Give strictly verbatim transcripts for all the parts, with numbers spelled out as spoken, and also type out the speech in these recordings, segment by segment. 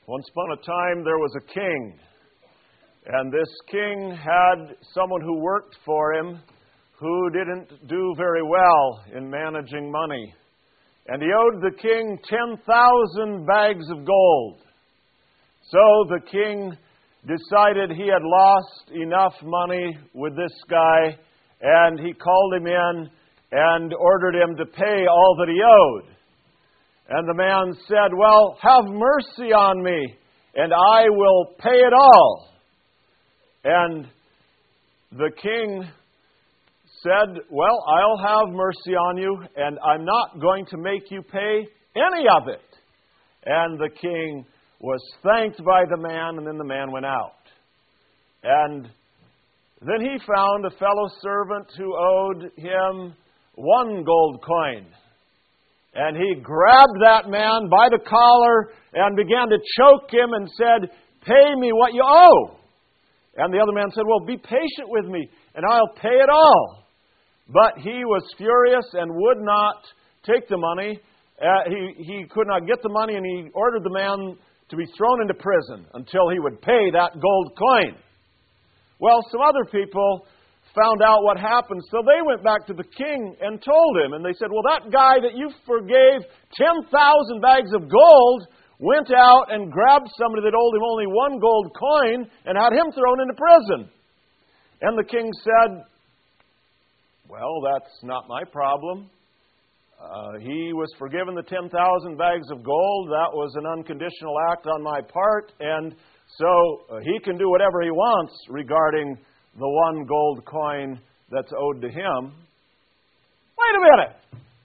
Once upon a time, there was a king, and this king had someone who worked for him who didn't do very well in managing money. And he owed the king ten thousand bags of gold. So the king decided he had lost enough money with this guy, and he called him in and ordered him to pay all that he owed. And the man said, "Well, have mercy on me, and I will pay it all." And the king said, "Well, I'll have mercy on you, and I'm not going to make you pay any of it." And the king was thanked by the man, and then the man went out. And then he found a fellow servant who owed him one gold coin. And he grabbed that man by the collar and began to choke him and said, "Pay me what you owe." And the other man said, "Well, be patient with me, and I'll pay it all." But he was furious and would not take the money. Uh, he, he could not get the money, and he ordered the man to be thrown into prison until he would pay that gold coin. Well, some other people found out what happened, so they went back to the king and told him. And they said, "Well, that guy that you forgave ten thousand bags of gold went out and grabbed somebody that owed him only one gold coin and had him thrown into prison." And the king said, "Well, that's not my problem. Uh, he was forgiven the ten thousand bags of gold. That was an unconditional act on my part, and so uh, he can do whatever he wants regarding the one gold coin that's owed to him." Wait a minute!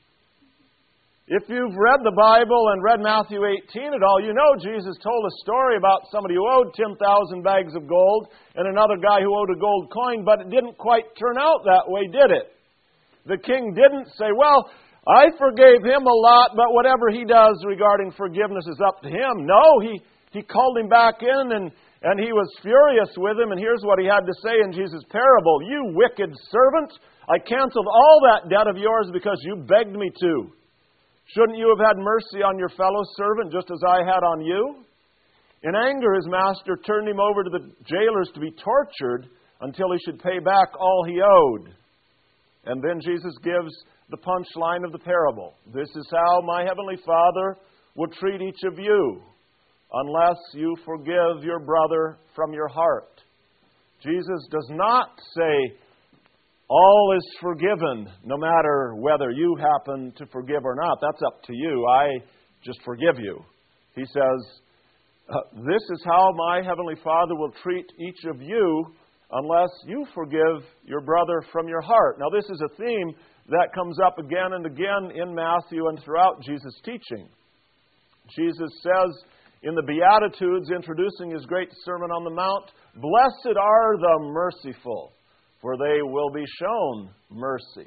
If you've read the Bible and read Matthew eighteen at all, you know Jesus told a story about somebody who owed ten thousand bags of gold and another guy who owed a gold coin, but it didn't quite turn out that way, did it? The king didn't say, "Well, I forgave him a lot, but whatever he does regarding forgiveness is up to him." No, he, he called him back in, and, and he was furious with him, and here's what he had to say in Jesus' parable. "You wicked servant, I canceled all that debt of yours because you begged me to. Shouldn't you have had mercy on your fellow servant just as I had on you?" In anger, his master turned him over to the jailers to be tortured until he should pay back all he owed. And then Jesus gives the punchline of the parable. "This is how my heavenly Father will treat each of you unless you forgive your brother from your heart." Jesus does not say, "All is forgiven, no matter whether you happen to forgive or not. That's up to you. I just forgive you." He says, uh, "This is how my heavenly Father will treat each of you unless you forgive your brother from your heart." Now, this is a theme that comes up again and again in Matthew and throughout Jesus' teaching. Jesus says in the Beatitudes, introducing his great Sermon on the Mount, "Blessed are the merciful, for they will be shown mercy."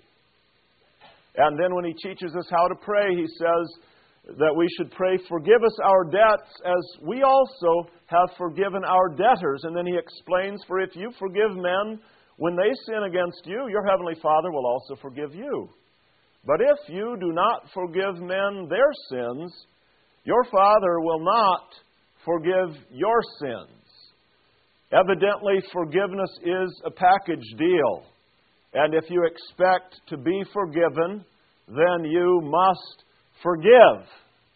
And then when he teaches us how to pray, he says that we should pray, "Forgive us our debts as we also have forgiven our debtors." And then he explains, "For if you forgive men when they sin against you, your heavenly Father will also forgive you. But if you do not forgive men their sins, your Father will not forgive your sins." Evidently, forgiveness is a package deal. And if you expect to be forgiven, then you must forgive.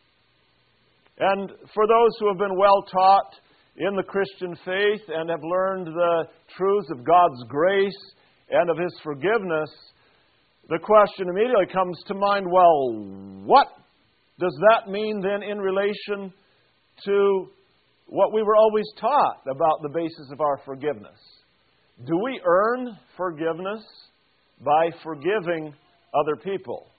And for those who have been well taught in the Christian faith and have learned the truths of God's grace and of His forgiveness, the question immediately comes to mind, well, what does that mean then in relation to what we were always taught about the basis of our forgiveness? Do we earn forgiveness by forgiving other people?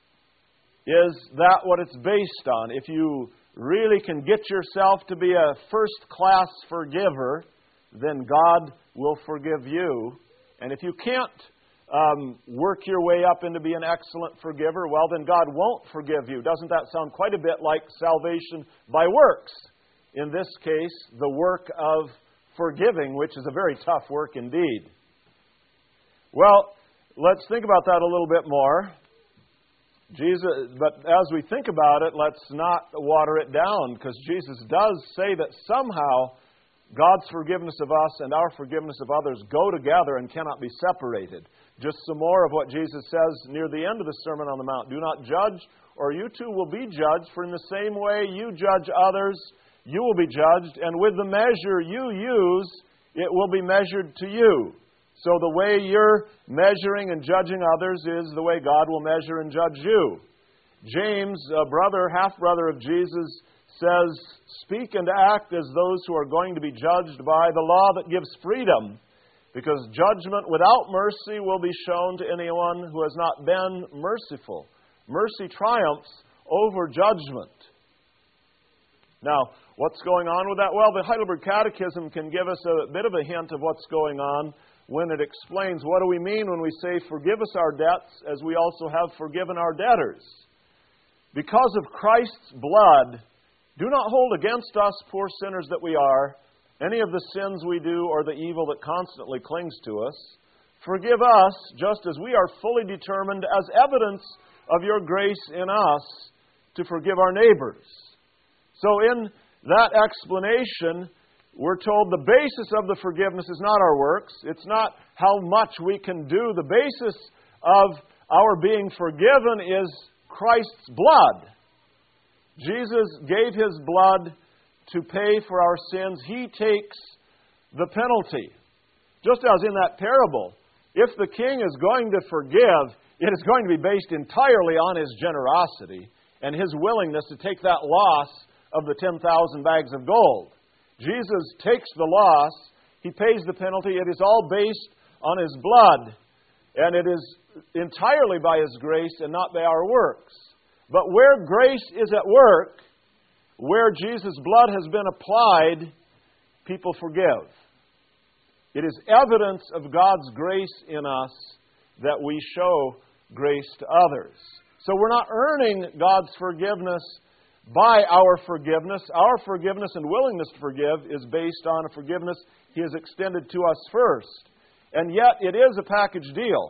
Is that what it's based on? If you really can get yourself to be a first-class forgiver, then God will forgive you. And if you can't um, work your way up into being an excellent forgiver, well, then God won't forgive you. Doesn't that sound quite a bit like salvation by works? In this case, the work of forgiving, which is a very tough work indeed. Well, let's think about that a little bit more. Jesus, but as we think about it, let's not water it down, because Jesus does say that somehow God's forgiveness of us and our forgiveness of others go together and cannot be separated. Just some more of what Jesus says near the end of the Sermon on the Mount. Do not judge, or you too will be judged, for in the same way you judge others, you will be judged, and with the measure you use, it will be measured to you. So the way you're measuring and judging others is the way God will measure and judge you. James, a brother, half-brother of Jesus, says, speak and act as those who are going to be judged by the law that gives freedom, because judgment without mercy will be shown to anyone who has not been merciful. Mercy triumphs over judgment. Now, what's going on with that? Well, the Heidelberg Catechism can give us a bit of a hint of what's going on when it explains what do we mean when we say, forgive us our debts as we also have forgiven our debtors. Because of Christ's blood, do not hold against us, poor sinners that we are, any of the sins we do or the evil that constantly clings to us. Forgive us, just as we are fully determined, as evidence of your grace in us, to forgive our neighbors. So in that explanation, we're told the basis of the forgiveness is not our works. It's not how much we can do. The basis of our being forgiven is Christ's blood. Jesus gave His blood to pay for our sins. He takes the penalty. Just as in that parable, if the king is going to forgive, it is going to be based entirely on his generosity and his willingness to take that loss of the ten thousand bags of gold. Jesus takes the loss. He pays the penalty. It is all based on His blood. And it is entirely by His grace and not by our works. But where grace is at work, where Jesus' blood has been applied, people forgive. It is evidence of God's grace in us that we show grace to others. So we're not earning God's forgiveness by our forgiveness. Our forgiveness and willingness to forgive is based on a forgiveness He has extended to us first. And yet it is a package deal.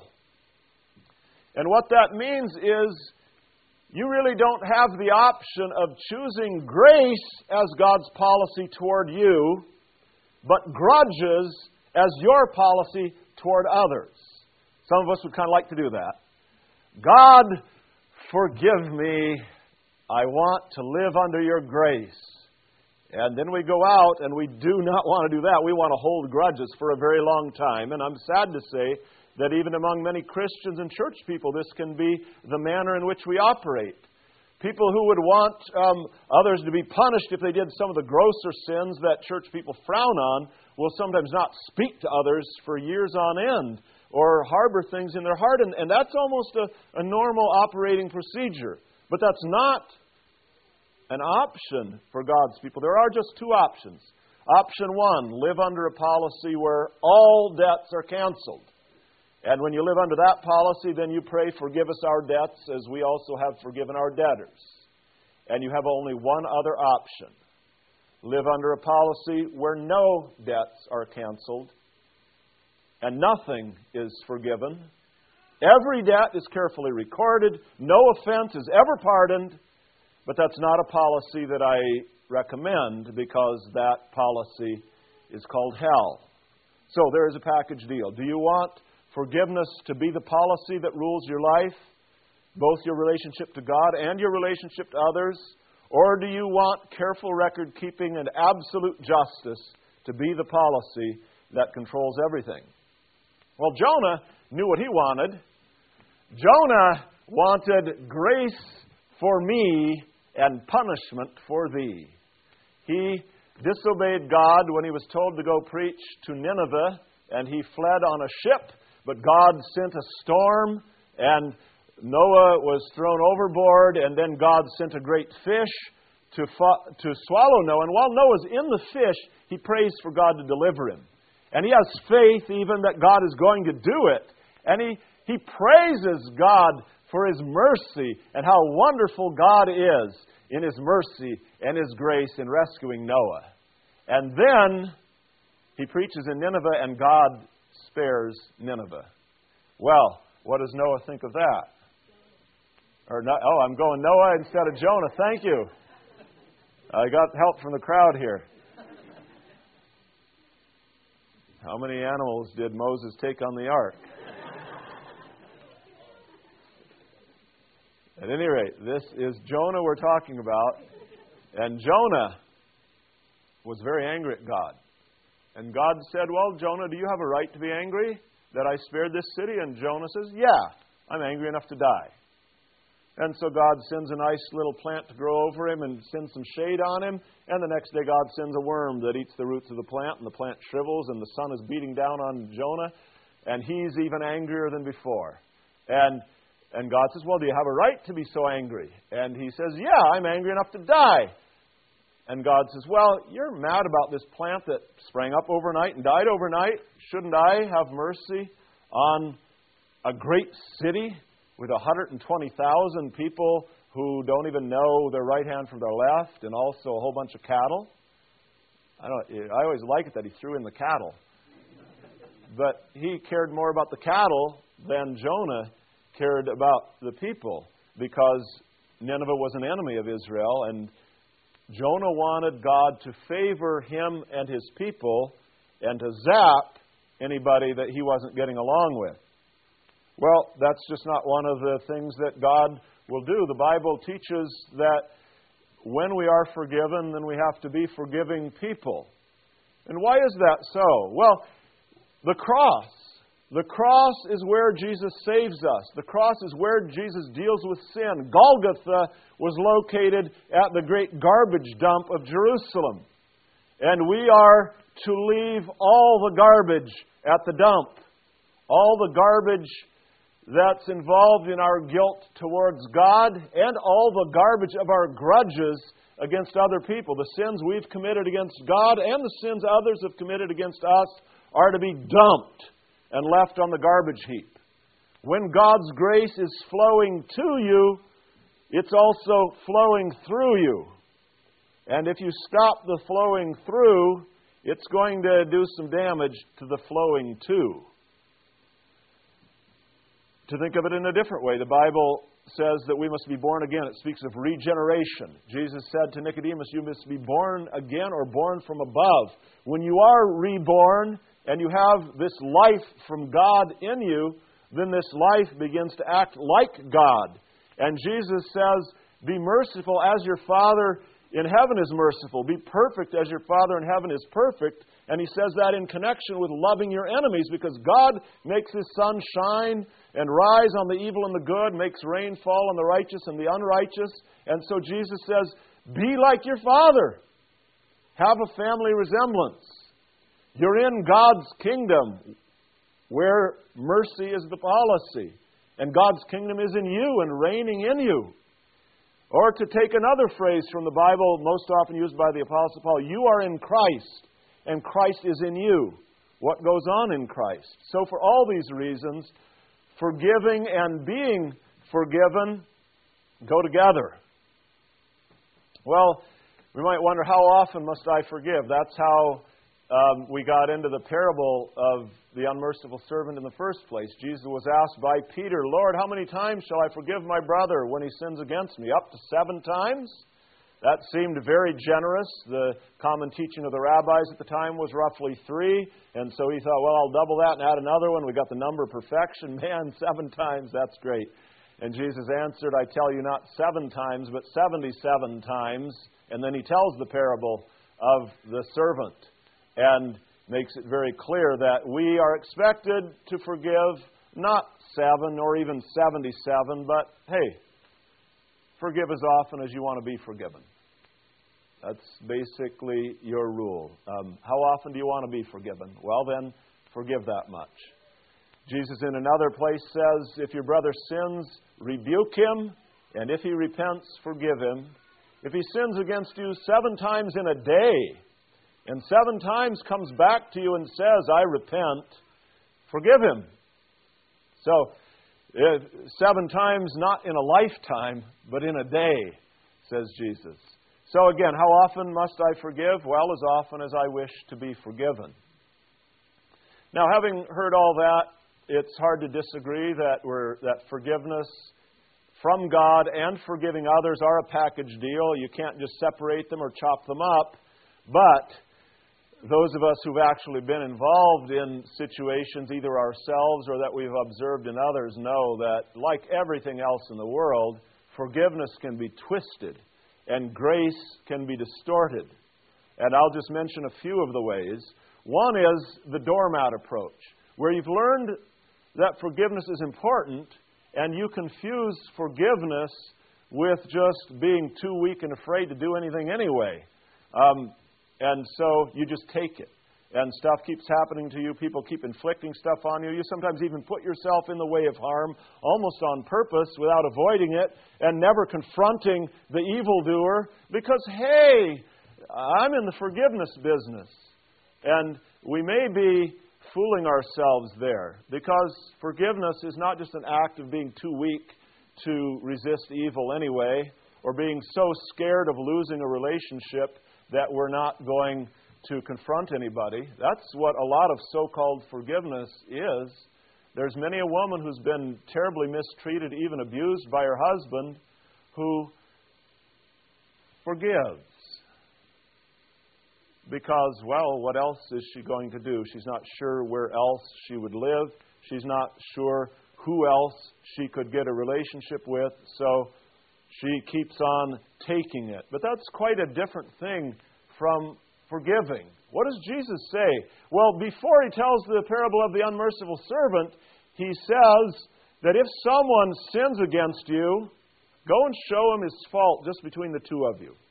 And what that means is you really don't have the option of choosing grace as God's policy toward you, but grudges as your policy toward others. Some of us would kind of like to do that. God, forgive me. I want to live under your grace. And then we go out and we do not want to do that. We want to hold grudges for a very long time. And I'm sad to say that even among many Christians and church people, this can be the manner in which we operate. People who would want um, others to be punished if they did some of the grosser sins that church people frown on will sometimes not speak to others for years on end or harbor things in their heart. And, and that's almost a, a normal operating procedure. But that's not an option for God's people. There are just two options. Option one, live under a policy where all debts are canceled. And when you live under that policy, then you pray, forgive us our debts as we also have forgiven our debtors. And you have only one other option. Live under a policy where no debts are canceled and nothing is forgiven. Every debt is carefully recorded. No offense is ever pardoned. But that's not a policy that I recommend, because that policy is called hell. So there is a package deal. Do you want forgiveness to be the policy that rules your life, both your relationship to God and your relationship to others? Or do you want careful record keeping and absolute justice to be the policy that controls everything? Well, Jonah knew what he wanted. Jonah wanted grace for me and punishment for thee. He disobeyed God when he was told to go preach to Nineveh, and he fled on a ship, but God sent a storm, and Noah was thrown overboard, and then God sent a great fish to, fo- to swallow Noah. And while Noah's in the fish, he prays for God to deliver him. And he has faith even that God is going to do it. And he, he praises God for His mercy and how wonderful God is in His mercy and His grace in rescuing Noah. And then he preaches in Nineveh, and God spares Nineveh. Well, what does Noah think of that? Or not, oh, I'm going Noah instead of Jonah. Thank you. I got help from the crowd here. How many animals did Moses take on the ark? At any rate, this is Jonah we're talking about. And Jonah was very angry at God. And God said, well, Jonah, do you have a right to be angry that I spared this city? And Jonah says, yeah, I'm angry enough to die. And so God sends a nice little plant to grow over him and sends some shade on him. And the next day God sends a worm that eats the roots of the plant, and the plant shrivels, and the sun is beating down on Jonah. And he's even angrier than before. And and God says, well, do you have a right to be so angry? And he says, yeah, I'm angry enough to die. And God says, well, you're mad about this plant that sprang up overnight and died overnight. Shouldn't I have mercy on a great city with one hundred twenty thousand people who don't even know their right hand from their left, and also a whole bunch of cattle? I don't. I always like it that he threw in the cattle. But he cared more about the cattle than Jonah cared about the people, because Nineveh was an enemy of Israel, and Jonah wanted God to favor him and his people and to zap anybody that he wasn't getting along with. Well, that's just not one of the things that God will do. The Bible teaches that when we are forgiven, then we have to be forgiving people. And why is that so? Well, the cross. The cross is where Jesus saves us. The cross is where Jesus deals with sin. Golgotha was located at the great garbage dump of Jerusalem. And we are to leave all the garbage at the dump. All the garbage that's involved in our guilt towards God, and all the garbage of our grudges against other people. The sins we've committed against God and the sins others have committed against us are to be dumped and left on the garbage heap. When God's grace is flowing to you, it's also flowing through you. And if you stop the flowing through, it's going to do some damage to the flowing to. To think of it in a different way, the Bible says that we must be born again. It speaks of regeneration. Jesus said to Nicodemus, you must be born again or born from above. When you are reborn and you have this life from God in you, then this life begins to act like God. And Jesus says, be merciful as your Father in heaven is merciful. Be perfect as your Father in heaven is perfect. And he says that in connection with loving your enemies, because God makes His sun shine and rise on the evil and the good, makes rain fall on the righteous and the unrighteous. And so Jesus says, be like your Father. Have a family resemblance. You're in God's kingdom where mercy is the policy. And God's kingdom is in you and reigning in you. Or to take another phrase from the Bible, most often used by the Apostle Paul, you are in Christ, and Christ is in you. What goes on in Christ? So for all these reasons, forgiving and being forgiven go together. Well, we might wonder, how often must I forgive? That's how um, we got into the parable of the unmerciful servant in the first place. Jesus was asked by Peter, Lord, how many times shall I forgive my brother when he sins against me? Up to seven times? That seemed very generous. The common teaching of the rabbis at the time was roughly three. And so he thought, well, I'll double that and add another one. We got the number perfection. Man, seven times, that's great. And Jesus answered, I tell you, not seven times, but seventy-seven times. And then he tells the parable of the servant and makes it very clear that we are expected to forgive not seven or even seventy-seven, but hey, forgive as often as you want to be forgiven. That's basically your rule. Um, how often do you want to be forgiven? Well, then, forgive that much. Jesus in another place says, if your brother sins, rebuke him, and if he repents, forgive him. If he sins against you seven times in a day, and seven times comes back to you and says, I repent, forgive him. So, uh, seven times not in a lifetime, but in a day, says Jesus. So again, how often must I forgive? Well, as often as I wish to be forgiven. Now, having heard all that, it's hard to disagree that we're, that forgiveness from God and forgiving others are a package deal. You can't just separate them or chop them up. But those of us who've actually been involved in situations, either ourselves or that we've observed in others, know that, like everything else in the world, forgiveness can be twisted and grace can be distorted. And I'll just mention a few of the ways. One is the doormat approach, where you've learned that forgiveness is important, and you confuse forgiveness with just being too weak and afraid to do anything anyway. Um, and so you just take it. And stuff keeps happening to you. People keep inflicting stuff on you. You sometimes even put yourself in the way of harm, almost on purpose, without avoiding it, and never confronting the evildoer because, hey, I'm in the forgiveness business. And we may be fooling ourselves there, because forgiveness is not just an act of being too weak to resist evil anyway, or being so scared of losing a relationship that we're not going to confront anybody. That's what a lot of so-called forgiveness is. There's many a woman who's been terribly mistreated, even abused by her husband, who forgives. Because, well, what else is she going to do? She's not sure where else she would live. She's not sure who else she could get a relationship with. So she keeps on taking it. But that's quite a different thing from forgiving. What does Jesus say? Well, before he tells the parable of the unmerciful servant, he says that if someone sins against you, go and show him his fault just between the two of you.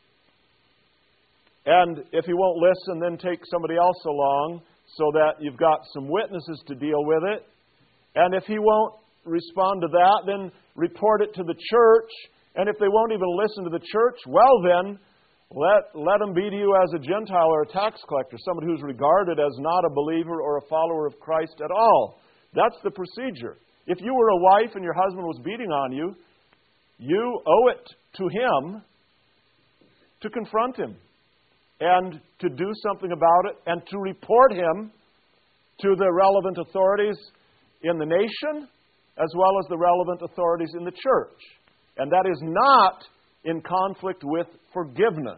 And if he won't listen, then take somebody else along so that you've got some witnesses to deal with it. And if he won't respond to that, then report it to the church. And if they won't even listen to the church, well then, let, let them be to you as a Gentile or a tax collector, somebody who's regarded as not a believer or a follower of Christ at all. That's the procedure. If you were a wife and your husband was beating on you, you owe it to him to confront him and to do something about it and to report him to the relevant authorities in the nation as well as the relevant authorities in the church. And that is not in conflict with forgiveness,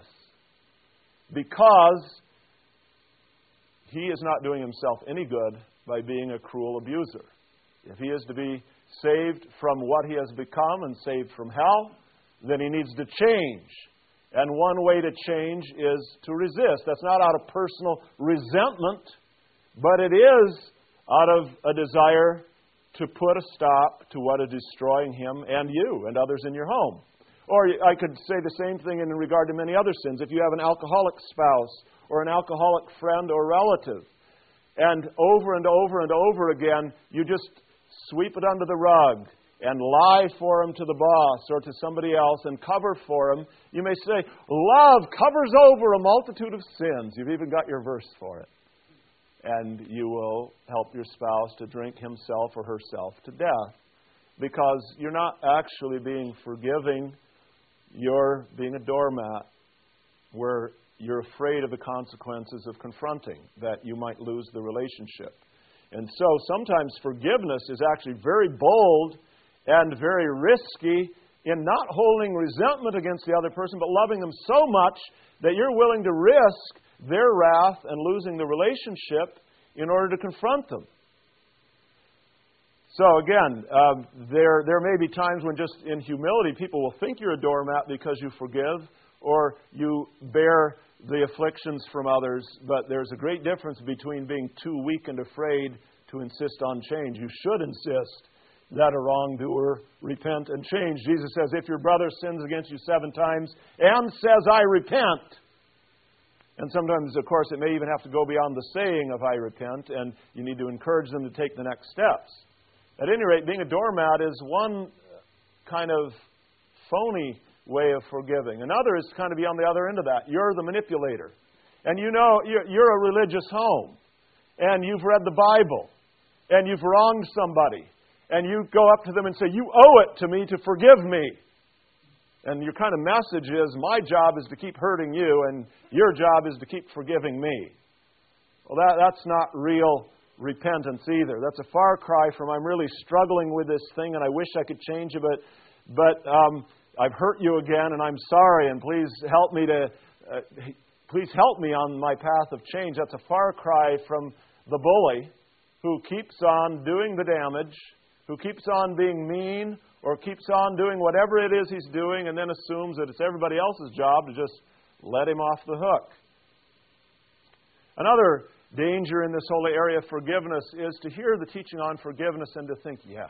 because he is not doing himself any good by being a cruel abuser. If he is to be saved from what he has become and saved from hell, then he needs to change. And one way to change is to resist. That's not out of personal resentment, but it is out of a desire to put a stop to what is destroying him and you and others in your home. Or I could say the same thing in regard to many other sins. If you have an alcoholic spouse or an alcoholic friend or relative, and over and over and over again, you just sweep it under the rug and lie for him to the boss or to somebody else and cover for him, you may say, love covers over a multitude of sins. You've even got your verse for it. And you will help your spouse to drink himself or herself to death, because you're not actually being forgiving. You're being a doormat where you're afraid of the consequences of confronting, that you might lose the relationship. And so sometimes forgiveness is actually very bold and very risky in not holding resentment against the other person, but loving them so much that you're willing to risk their wrath and losing the relationship in order to confront them. So again, um, there there may be times when just in humility people will think you're a doormat because you forgive or you bear the afflictions from others, but there's a great difference between being too weak and afraid to insist on change. You should insist that a wrongdoer repent and change. Jesus says, if your brother sins against you seven times and says, I repent. And sometimes, of course, it may even have to go beyond the saying of I repent, and you need to encourage them to take the next steps. At any rate, being a doormat is one kind of phony way of forgiving. Another is kind of be on the other end of that. You're the manipulator. And you know, you're a religious home. And you've read the Bible. And you've wronged somebody. And you go up to them and say, you owe it to me to forgive me. And your kind of message is, my job is to keep hurting you, and your job is to keep forgiving me. Well, that, that's not real repentance either. That's a far cry from, I'm really struggling with this thing and I wish I could change it, but but um, I've hurt you again, and I'm sorry, and please help me to, uh, please help me on my path of change. That's a far cry from the bully who keeps on doing the damage, who keeps on being mean, or keeps on doing whatever it is he's doing, and then assumes that it's everybody else's job to just let him off the hook. Another danger in this whole area of forgiveness is to hear the teaching on forgiveness and to think, yes,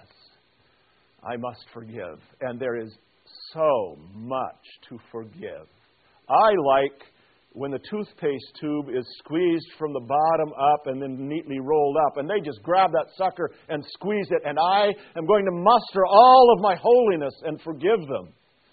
I must forgive. And there is so much to forgive. I like when the toothpaste tube is squeezed from the bottom up and then neatly rolled up, and they just grab that sucker and squeeze it, and I am going to muster all of my holiness and forgive them.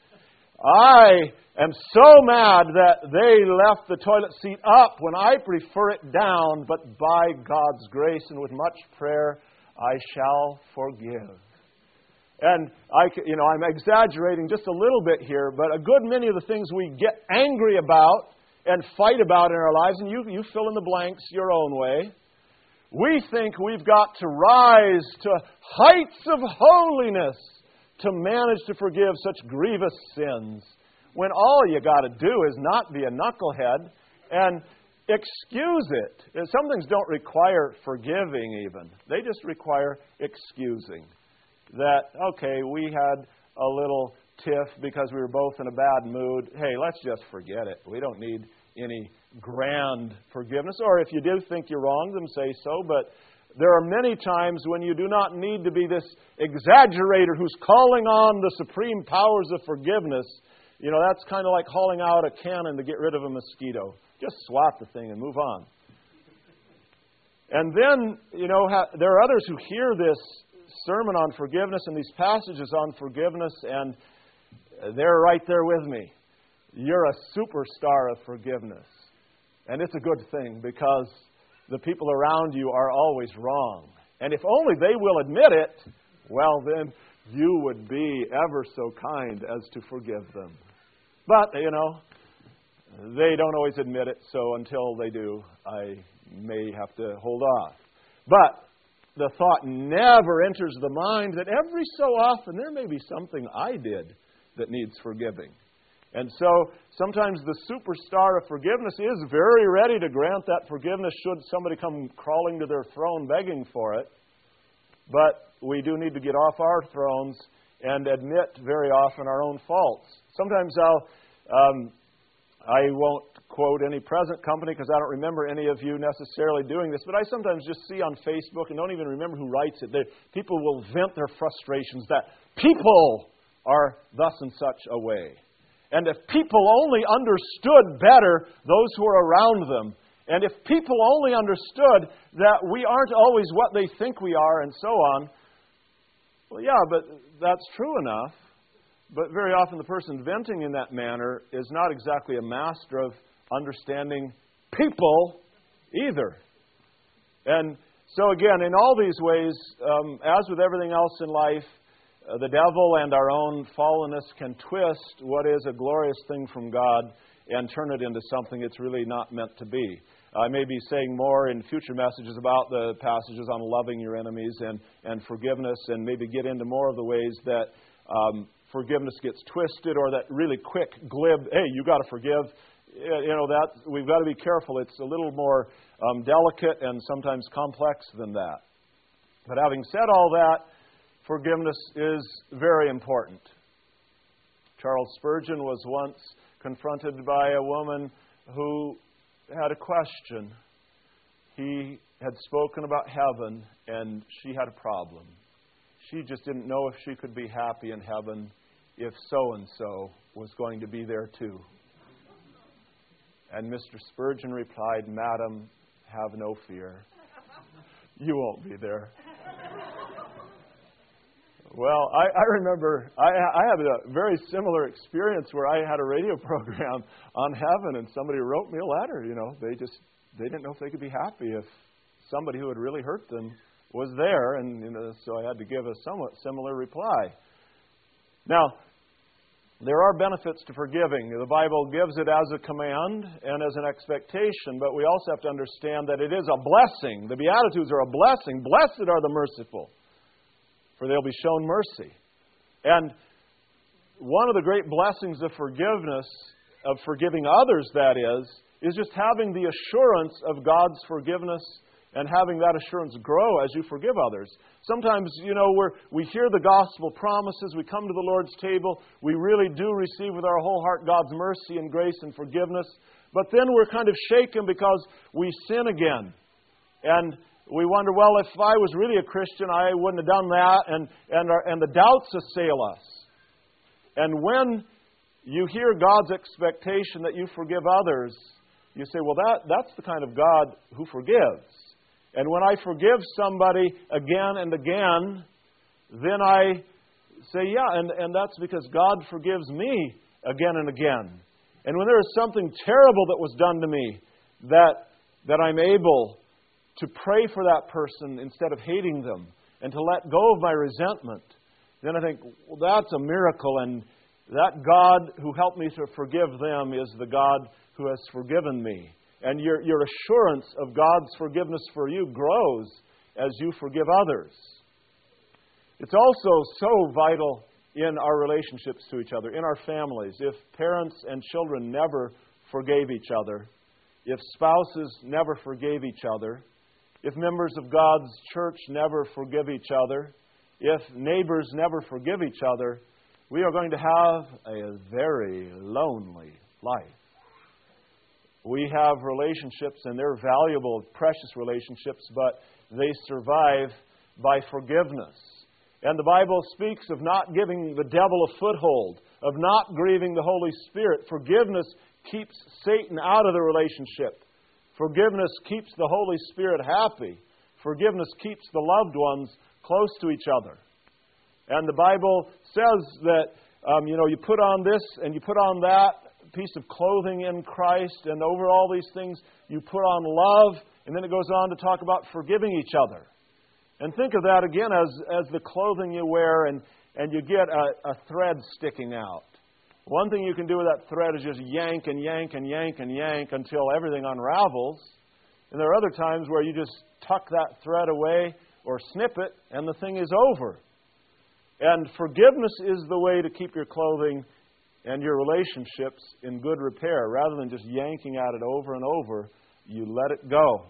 I am so mad that they left the toilet seat up when I prefer it down, but by God's grace and with much prayer, I shall forgive. And I, you know, I'm exaggerating just a little bit here, but a good many of the things we get angry about and fight about in our lives, and you, you fill in the blanks your own way, we think we've got to rise to heights of holiness to manage to forgive such grievous sins, when all you got to do is not be a knucklehead and excuse it. And some things don't require forgiving even. They just require excusing. That, okay, we had a little tiff because we were both in a bad mood. Hey, let's just forget it. We don't need any grand forgiveness. Or if you do think you wronged them, say so. But there are many times when you do not need to be this exaggerator who's calling on the supreme powers of forgiveness. You know, that's kind of like hauling out a cannon to get rid of a mosquito. Just swat the thing and move on. And then, you know, ha- there are others who hear this sermon on forgiveness and these passages on forgiveness, and they're right there with me. You're a superstar of forgiveness. And it's a good thing, because the people around you are always wrong. And if only they will admit it, well, then you would be ever so kind as to forgive them. But, you know, they don't always admit it, so until they do, I may have to hold off. But the thought never enters the mind that every so often there may be something I did that needs forgiving. And so sometimes the superstar of forgiveness is very ready to grant that forgiveness should somebody come crawling to their throne begging for it. But we do need to get off our thrones and admit very often our own faults. Sometimes I'll, um, I won't quote any present company because I don't remember any of you necessarily doing this, but I sometimes just see on Facebook and don't even remember who writes it. They, people will vent their frustrations that people are thus and such a way. And if people only understood better those who are around them, and if people only understood that we aren't always what they think we are and so on, well, yeah, but that's true enough. But very often the person venting in that manner is not exactly a master of understanding people either. And so again, in all these ways, um, as with everything else in life, uh, the devil and our own fallenness can twist what is a glorious thing from God and turn it into something it's really not meant to be. I may be saying more in future messages about the passages on loving your enemies and, and forgiveness, and maybe get into more of the ways that um, forgiveness gets twisted, or that really quick, glib, hey, you got to forgive. You know, that we've got to be careful. It's a little more um, delicate and sometimes complex than that. But having said all that, forgiveness is very important. Charles Spurgeon was once confronted by a woman who had a question. He had spoken about heaven, and she had a problem. She just didn't know if she could be happy in heaven if so-and-so was going to be there too. And Mister Spurgeon replied, "Madam, have no fear. You won't be there." Well, I, I remember I, I had a very similar experience where I had a radio program on heaven, and somebody wrote me a letter. You know, they just they didn't know if they could be happy if somebody who had really hurt them was there, and you know, so I had to give a somewhat similar reply. Now, there are benefits to forgiving. The Bible gives it as a command and as an expectation, but we also have to understand that it is a blessing. The Beatitudes are a blessing. Blessed are the merciful, for they'll be shown mercy. And one of the great blessings of forgiveness, of forgiving others, that is, is just having the assurance of God's forgiveness and having that assurance grow as you forgive others. Sometimes, you know, we're, we hear the gospel promises, we come to the Lord's table, we really do receive with our whole heart God's mercy and grace and forgiveness, but then we're kind of shaken because we sin again. And we wonder, well, if I was really a Christian, I wouldn't have done that, and, and, our, and the doubts assail us. And when you hear God's expectation that you forgive others, you say, well, that, that's the kind of God who forgives. And when I forgive somebody again and again, then I say, yeah, and, and that's because God forgives me again and again. And when there is something terrible that was done to me, that, that I'm able to pray for that person instead of hating them and to let go of my resentment, then I think, well, that's a miracle, and that God who helped me to forgive them is the God who has forgiven me. And your, your assurance of God's forgiveness for you grows as you forgive others. It's also so vital in our relationships to each other, in our families. If parents and children never forgave each other, if spouses never forgave each other, if members of God's church never forgive each other, if neighbors never forgive each other, we are going to have a very lonely life. We have relationships, and they're valuable, precious relationships, but they survive by forgiveness. And the Bible speaks of not giving the devil a foothold, of not grieving the Holy Spirit. Forgiveness keeps Satan out of the relationship. Forgiveness keeps the Holy Spirit happy. Forgiveness keeps the loved ones close to each other. And the Bible says that, um, you know, you put on this and you put on that piece of clothing in Christ, and over all these things you put on love, and then it goes on to talk about forgiving each other. And think of that again as, as the clothing you wear, and, and you get a, a thread sticking out. One thing you can do with that thread is just yank and yank and yank and yank until everything unravels. And there are other times where you just tuck that thread away or snip it, and the thing is over. And forgiveness is the way to keep your clothing and your relationships in good repair. Rather than just yanking at it over and over, you let it go.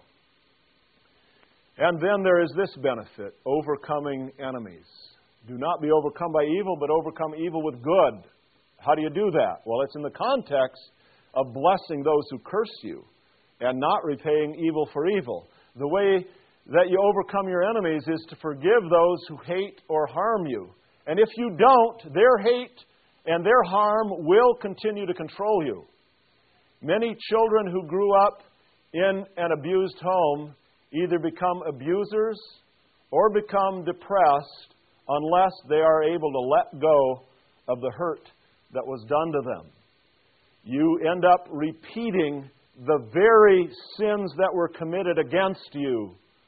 And then there is this benefit, overcoming enemies. Do not be overcome by evil, but overcome evil with good. How do you do that? Well, it's in the context of blessing those who curse you and not repaying evil for evil. The way that you overcome your enemies is to forgive those who hate or harm you. And if you don't, their hate and their harm will continue to control you. Many children who grew up in an abused home either become abusers or become depressed unless they are able to let go of the hurt that was done to them. You end up repeating the very sins that were committed against you,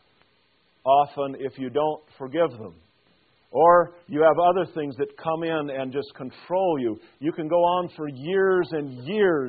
often if you don't forgive them. Or you have other things that come in and just control you. You can go on for years and years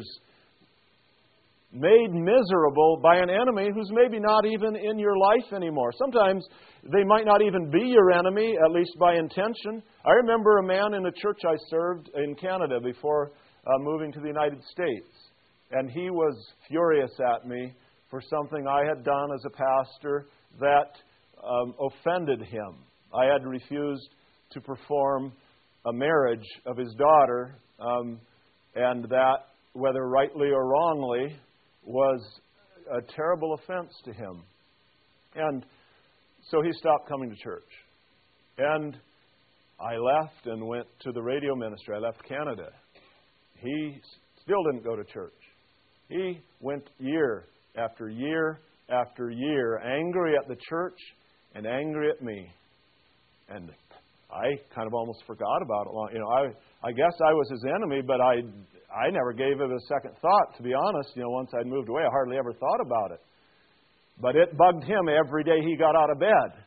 made miserable by an enemy who's maybe not even in your life anymore. Sometimes they might not even be your enemy, at least by intention. I remember a man in a church I served in Canada before uh, moving to the United States. And he was furious at me for something I had done as a pastor that um, offended him. I had refused to perform a marriage of his daughter, um, and that, whether rightly or wrongly, was a terrible offense to him. And so he stopped coming to church. And I left and went to the radio ministry. I left Canada. He still didn't go to church. He went year after year after year, angry at the church and angry at me. And I kind of almost forgot about it. You know, I I guess I was his enemy, but I I never gave it a second thought, to be honest. You know, once I'd moved away, I hardly ever thought about it. But it bugged him every day he got out of bed.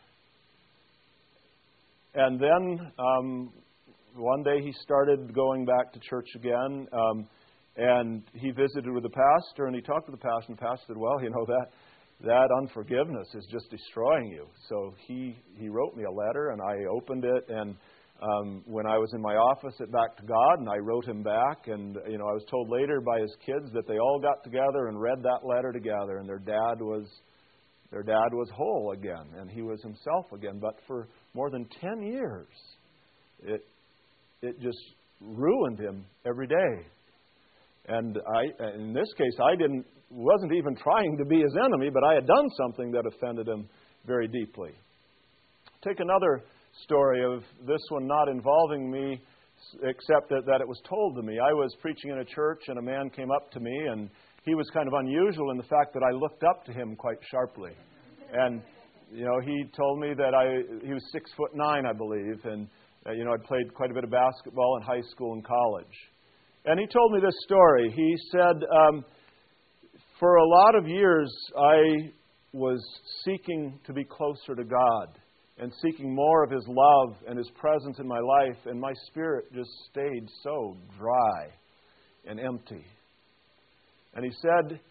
And then um, one day he started going back to church again, um, and he visited with the pastor, and he talked to the pastor, and the pastor said, well, you know, that that unforgiveness is just destroying you. So he, he wrote me a letter, and I opened it, and um, when I was in my office at Back to God, and I wrote him back, and you know I was told later by his kids that they all got together and read that letter together, and their dad was their dad was whole again, and he was himself again. But for more than ten years, it it just ruined him every day. And I, in this case, I didn't wasn't even trying to be his enemy, but I had done something that offended him very deeply. Take another story of this one not involving me, except that, that it was told to me. I was preaching in a church, and a man came up to me, and he was kind of unusual in the fact that I looked up to him quite sharply. And, you know, he told me that I he was six foot nine, I believe, and, uh, you know, I'd played quite a bit of basketball in high school and college. And he told me this story. He said, um, for a lot of years, I was seeking to be closer to God and seeking more of His love and His presence in my life, and my spirit just stayed so dry and empty. And he said,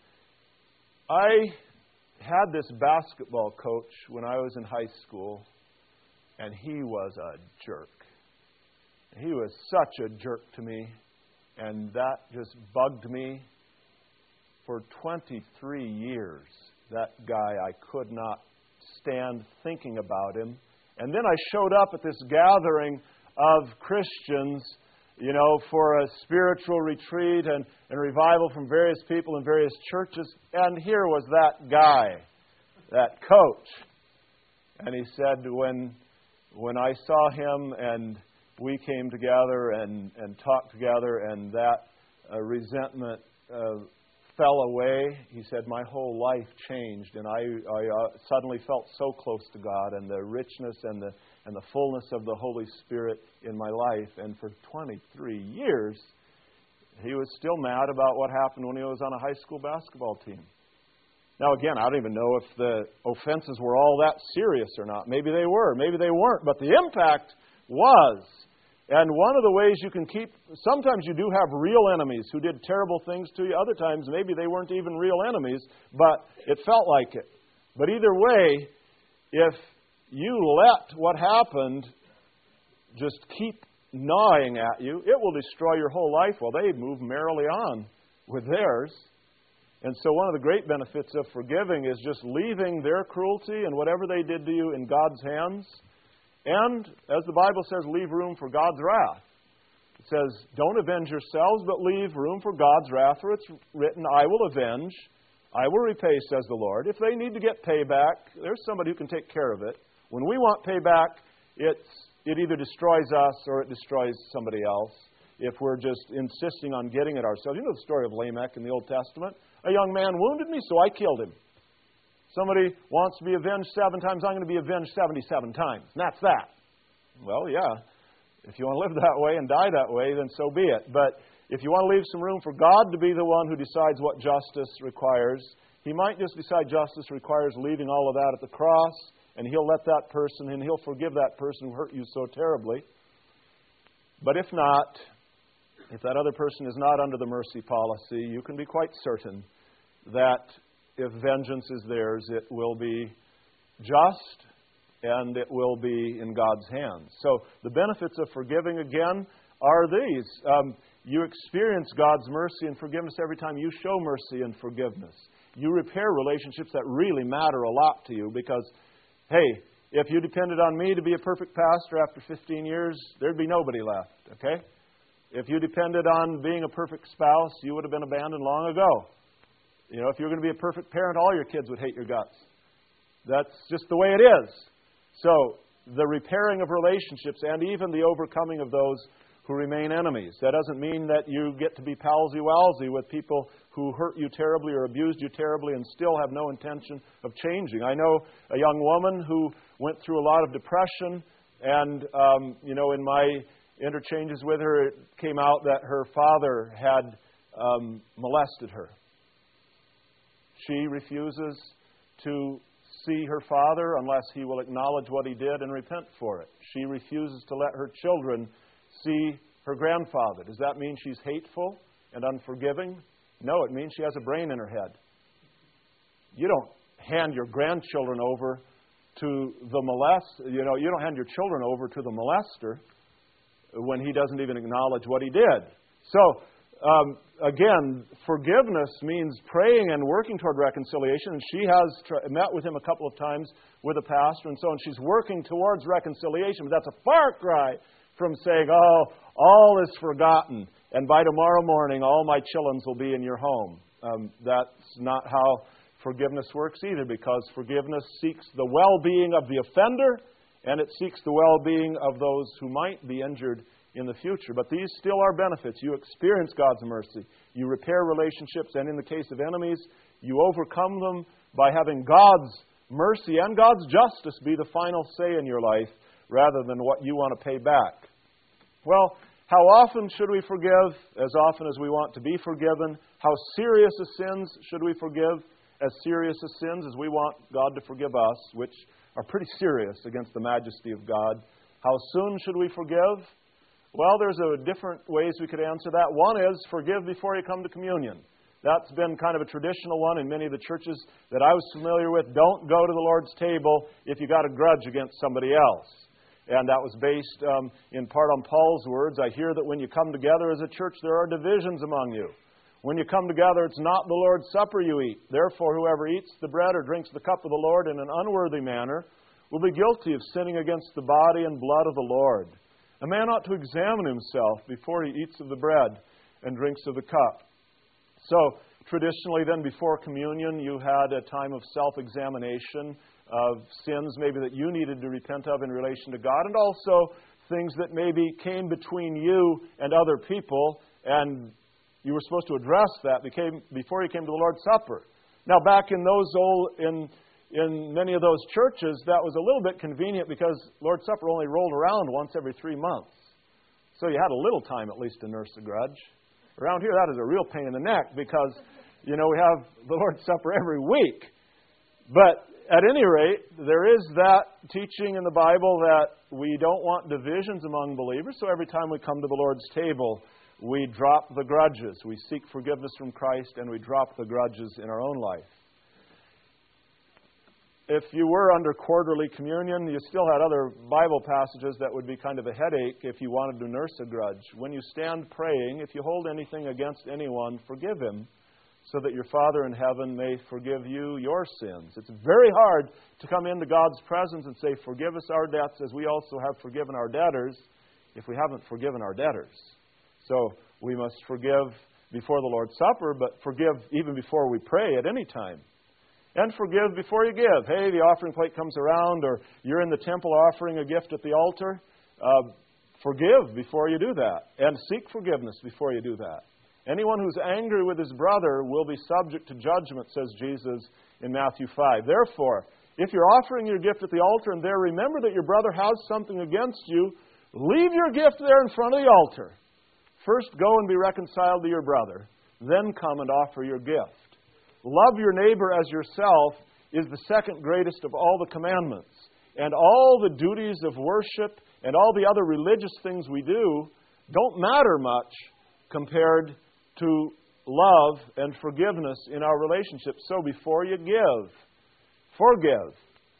I had this basketball coach when I was in high school, and he was a jerk. He was such a jerk to me, and that just bugged me. For twenty-three years, that guy, I could not stand thinking about him. And then I showed up at this gathering of Christians, you know, for a spiritual retreat and, and revival from various people in various churches. And here was that guy, that coach. And he said when when I saw him and we came together and, and talked together, and that uh, resentment uh, fell away, he said, my whole life changed, and I, I uh, suddenly felt so close to God, and the richness and the and the fullness of the Holy Spirit in my life. And for twenty-three years, he was still mad about what happened when he was on a high school basketball team. Now, again, I don't even know if the offenses were all that serious or not. Maybe they were, maybe they weren't, but the impact was. And one of the ways you can keep, sometimes you do have real enemies who did terrible things to you. Other times, maybe they weren't even real enemies, but it felt like it. But either way, if you let what happened just keep gnawing at you, it will destroy your whole life while they move merrily on with theirs. And so one of the great benefits of forgiving is just leaving their cruelty and whatever they did to you in God's hands. And, as the Bible says, leave room for God's wrath. It says, don't avenge yourselves, but leave room for God's wrath, for it's written, I will avenge, I will repay, says the Lord. If they need to get payback, there's somebody who can take care of it. When we want payback, it's, it either destroys us or it destroys somebody else if we're just insisting on getting it ourselves. You know the story of Lamech in the Old Testament? A young man wounded me, so I killed him. Somebody wants to be avenged seven times, I'm going to be avenged seventy-seven times. And that's that. Well, yeah. If you want to live that way and die that way, then so be it. But if you want to leave some room for God to be the one who decides what justice requires, He might just decide justice requires leaving all of that at the cross, and He'll let that person, and He'll forgive that person who hurt you so terribly. But if not, if that other person is not under the mercy policy, you can be quite certain that if vengeance is theirs, it will be just and it will be in God's hands. So the benefits of forgiving, again, are these. Um, you experience God's mercy and forgiveness every time you show mercy and forgiveness. You repair relationships that really matter a lot to you because, hey, if you depended on me to be a perfect pastor after fifteen years, there'd be nobody left, okay? If you depended on being a perfect spouse, you would have been abandoned long ago. You know, if you're going to be a perfect parent, all your kids would hate your guts. That's just the way it is. So, the repairing of relationships and even the overcoming of those who remain enemies. That doesn't mean that you get to be palsy-walsy with people who hurt you terribly or abused you terribly and still have no intention of changing. I know a young woman who went through a lot of depression, and, um, you know, in my interchanges with her, it came out that her father had um, molested her. She refuses to see her father unless he will acknowledge what he did and repent for it. She refuses to let her children see her grandfather. Does that mean she's hateful and unforgiving? No, it means she has a brain in her head. You don't hand your grandchildren over to the molest. You know, you don't hand your children over to the molester. when he doesn't even acknowledge what he did. So, um, again, forgiveness means praying and working toward reconciliation. And she has tr- met with him a couple of times with a pastor and so on. She's working towards reconciliation. But that's a far cry from saying, oh, all is forgotten, and by tomorrow morning all my children will be in your home. Um, that's not how forgiveness works either, because forgiveness seeks the well-being of the offender, and it seeks the well-being of those who might be injured in the future. But these still are benefits. You experience God's mercy. You repair relationships, and in the case of enemies, you overcome them by having God's mercy and God's justice be the final say in your life, rather than what you want to pay back. Well, how often should we forgive? As often as we want to be forgiven. How serious as sins should we forgive? As serious as sins as we want God to forgive us, which are pretty serious against the majesty of God. How soon should we forgive? Well, there's a different ways we could answer that. One is forgive before you come to communion. That's been kind of a traditional one in many of the churches that I was familiar with. Don't go to the Lord's table if you got a grudge against somebody else. And that was based um, in part on Paul's words. I hear that when you come together as a church, there are divisions among you. When you come together, it's not the Lord's Supper you eat. Therefore, whoever eats the bread or drinks the cup of the Lord in an unworthy manner will be guilty of sinning against the body and blood of the Lord. A man ought to examine himself before he eats of the bread and drinks of the cup. So, traditionally then, before communion, you had a time of self-examination of sins maybe that you needed to repent of in relation to God, and also things that maybe came between you and other people, and you were supposed to address that before you came to the Lord's Supper. Now, back in those old, in in many of those churches, that was a little bit convenient because Lord's Supper only rolled around once every three months. So you had a little time at least to nurse a grudge. Around here, that is a real pain in the neck because, you know, we have the Lord's Supper every week. But at any rate, there is that teaching in the Bible that we don't want divisions among believers. So every time we come to the Lord's table, we drop the grudges. We seek forgiveness from Christ, and we drop the grudges in our own life. If you were under quarterly communion, you still had other Bible passages that would be kind of a headache if you wanted to nurse a grudge. When you stand praying, if you hold anything against anyone, forgive him, so that your Father in heaven may forgive you your sins. It's very hard to come into God's presence and say, forgive us our debts as we also have forgiven our debtors, if we haven't forgiven our debtors. So we must forgive before the Lord's Supper, but forgive even before we pray at any time. And forgive before you give. Hey, the offering plate comes around, or you're in the temple offering a gift at the altar. Uh, forgive before you do that. And seek forgiveness before you do that. Anyone who's angry with his brother will be subject to judgment, says Jesus in Matthew five. Therefore, if you're offering your gift at the altar and there remember that your brother has something against you, leave your gift there in front of the altar. First go and be reconciled to your brother. Then come and offer your gift. Love your neighbor as yourself is the second greatest of all the commandments. And all the duties of worship and all the other religious things we do don't matter much compared to love and forgiveness in our relationships. So before you give, forgive.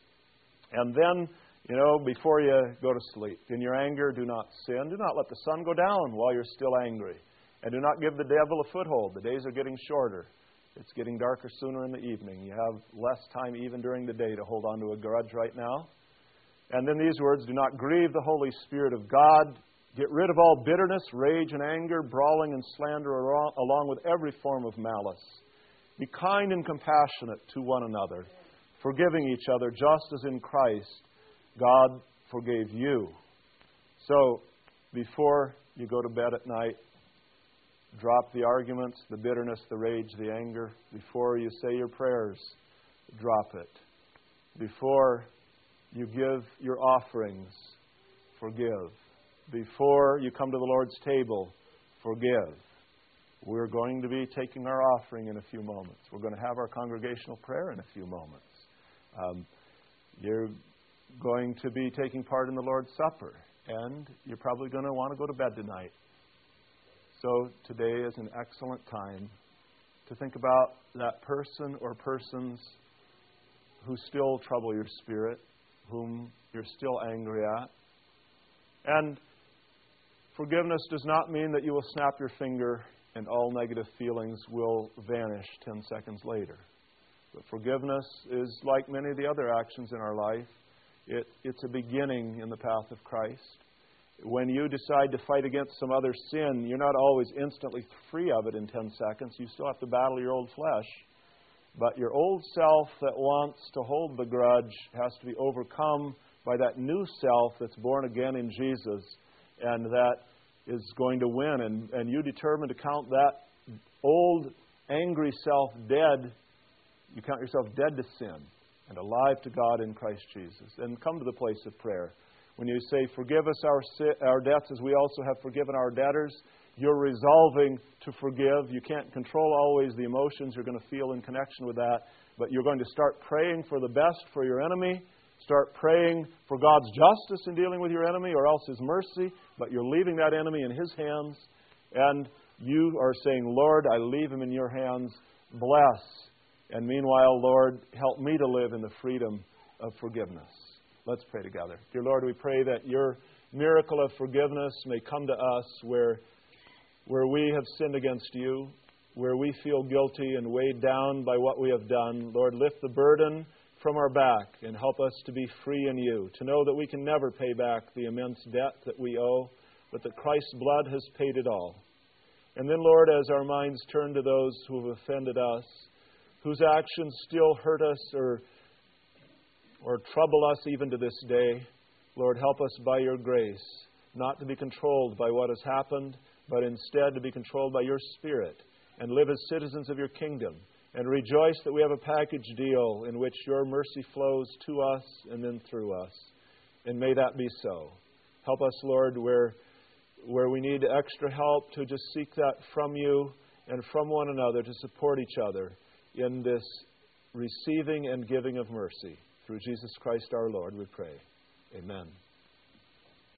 And then, you know, before you go to sleep, in your anger, do not sin. Do not let the sun go down while you're still angry. And do not give the devil a foothold. The days are getting shorter. It's getting darker sooner in the evening. You have less time even during the day to hold on to a grudge right now. And then these words, do not grieve the Holy Spirit of God. Get rid of all bitterness, rage, and anger, brawling and slander, along with every form of malice. Be kind and compassionate to one another, forgiving each other, just as in Christ God forgave you. So, before you go to bed at night, drop the arguments, the bitterness, the rage, the anger. Before you say your prayers, drop it. Before you give your offerings, forgive. Before you come to the Lord's table, forgive. We're going to be taking our offering in a few moments. We're going to have our congregational prayer in a few moments. Um, you're going to be taking part in the Lord's Supper, and you're probably going to want to go to bed tonight. So today is an excellent time to think about that person or persons who still trouble your spirit, whom you're still angry at. And Forgiveness does not mean that you will snap your finger and all negative feelings will vanish ten seconds later. But forgiveness is like many of the other actions in our life. It, it's a beginning in the path of Christ. When you decide to fight against some other sin, you're not always instantly free of it in ten seconds. You still have to battle your old flesh. But your old self that wants to hold the grudge has to be overcome by that new self that's born again in Jesus and that is going to win. And, and you determine to count that old angry self dead. You count yourself dead to sin and alive to God in Christ Jesus. And come to the place of prayer. When you say, forgive us our, our debts as we also have forgiven our debtors, you're resolving to forgive. You can't control always the emotions you're going to feel in connection with that, but you're going to start praying for the best for your enemy. Start praying for God's justice in dealing with your enemy or else His mercy, but you're leaving that enemy in His hands. And you are saying, Lord, I leave him in your hands. Bless. And meanwhile, Lord, help me to live in the freedom of forgiveness. Let's pray together. Dear Lord, we pray that your miracle of forgiveness may come to us where, where we have sinned against you, where we feel guilty and weighed down by what we have done. Lord, lift the burden from our back and help us to be free in you, to know that we can never pay back the immense debt that we owe, but that Christ's blood has paid it all. And then, Lord, as our minds turn to those who have offended us, whose actions still hurt us or or trouble us even to this day, Lord, help us by your grace not to be controlled by what has happened, but instead to be controlled by your Spirit and live as citizens of your kingdom and rejoice that we have a package deal in which your mercy flows to us and then through us. And may that be so. Help us, Lord, where, where we need extra help to just seek that from you and from one another to support each other in this receiving and giving of mercy. Through Jesus Christ our Lord, we pray. Amen.